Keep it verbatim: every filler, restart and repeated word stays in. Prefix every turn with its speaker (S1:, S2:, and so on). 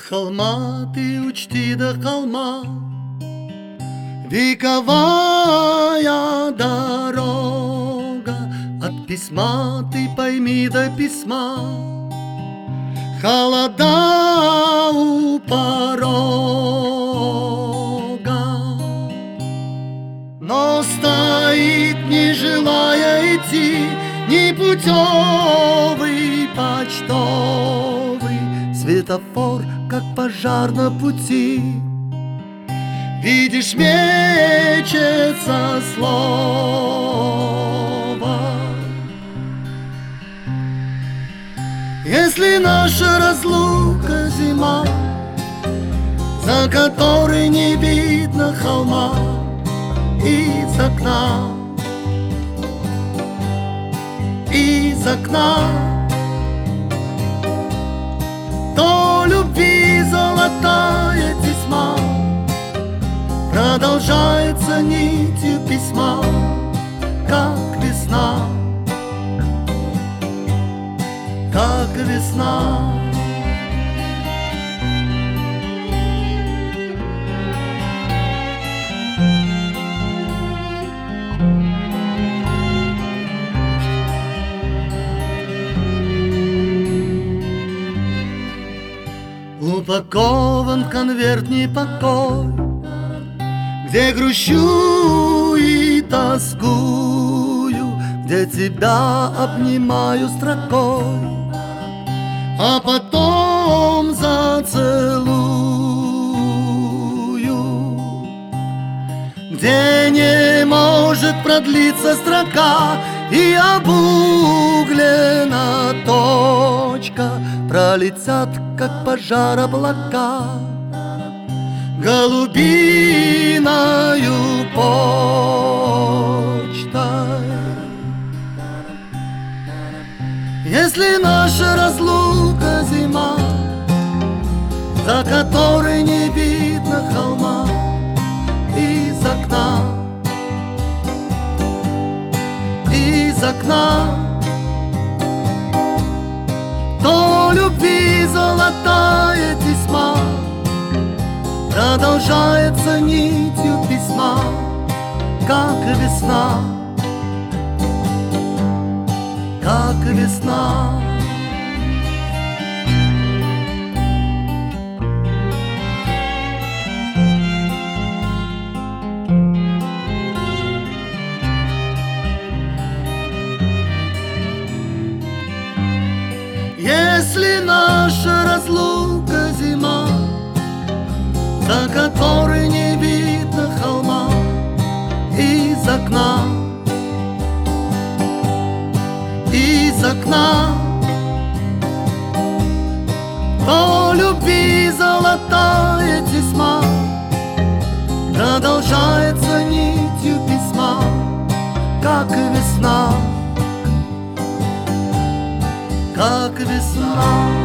S1: холма ты учти до холма, вековая дорога. От письма ты пойми до письма, холода у порога. Но стоит, не желая идти, непутевый почтовый светофор, как пожар на пути. Видишь, мечется слово. Если наша разлука зима, за которой не видно холма, из окна, из окна, то любви золотая тесьма продолжается нитью письма, как весна, как весна. Упакован в конверт непокой, где грущу и тоскую, где тебя обнимаю строкой, а потом зацелую, где не может продлиться строка, и обуглена точка пролетят, как пожар облака, голубиною почтой. Если наша разлука зима, за которой не видно холма, из окна, из окна, то любви золотая тесьма продолжается нитью письма, как весна, как весна. Если наша разлука зима, за которой не видно холма, из окна, из окна, то любви золотая тесьма продолжается нитью письма, как весна, как весна.